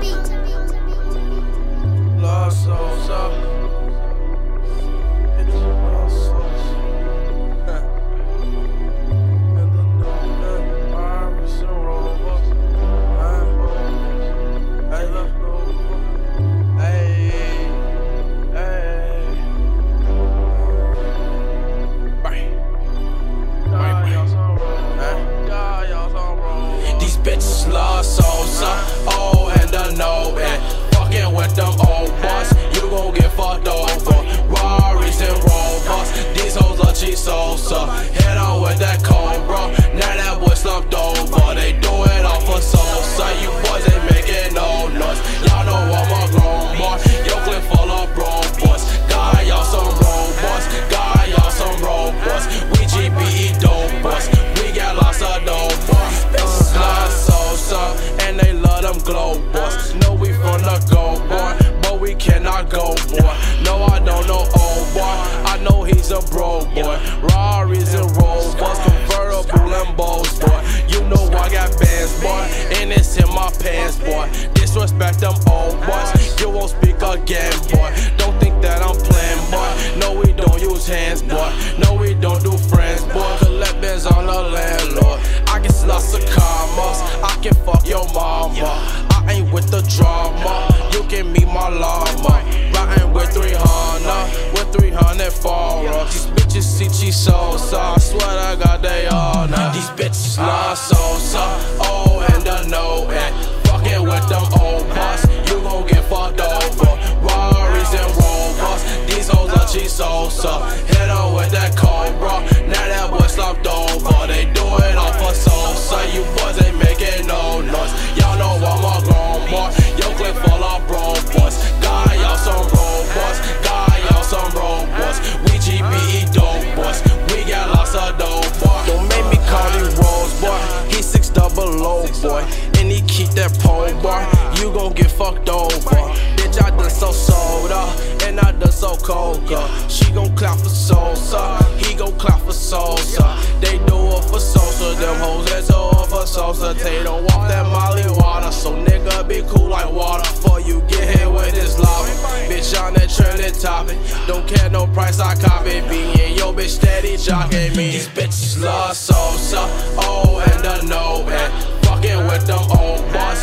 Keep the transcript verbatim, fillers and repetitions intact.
Lost souls up. It's lost souls. And the new virus and robots. Hey, hey, hey. Right. Right, right. These bitches lost souls up. Oh, and the no and fucking with them old boys, you gon' get fucked over. Rarries and Rovers, these hoes are cheap souls up. Head on with that Cobra, now that boy slumped over. They do it off for Sosa. You boys ain't making no noise. Y'all know I'm a grown boy. Yo clip full of bro boys. God, y'all some robots. God, y'all some robots. We G B E dope boys. We got lots of dope boys. Bitches love Sosa, and they love them glow boys. No, we from the go boy, but we cannot go boy. No, I don't know old boy, I know he's a bro boy. Rarries and Rovers, convertible Lambos boy. You know I got bands boy, and it's in my pants boy. Disrespect them old boys, you won't speak again boy. Don't think that I'm playing boy. No, we don't use hands boy. No, we don't do friends boy. Collect bands on the landlord. I get lots of commas, I can fuck your mama. I ain't with the drama, you can meet my llama. Riding with three hundred, with three hundred foreigns. These bitches see cheese Sosa, I swear I got they all now. These bitches love Sosa, oh and the no and fucking with them old boys, you gon' get fucked over. Rarries and Rovers, these hoes are cheese Sosa. Hit on with that Cobra, now that boy slumped over. They do it off for Sosa, you boys ain't making no noise. Y'all know I'm a grown boy, yo clip full of bro boys. God, y'all some robots, God, y'all some robots. We G B E dope boys, we got lots of dope boy. Don't make me call him Rose boy, he six double low boy, and he keep that pole boy. You gon' get fucked over. Bitch, I done so soda, and I done so coca. She gon' clap for Sosa, he gon' clap for Sosa. They do it for Sosa, them hoes that do it for Sosa. They don't want that Molly water, so nigga be cool like water. Before you get hit with this lava, bitch on that trending topic. Don't care no price, I copy me and yo bitch steady jocking me. These bitches love Sosa, oh and the no and fucking with them old boys.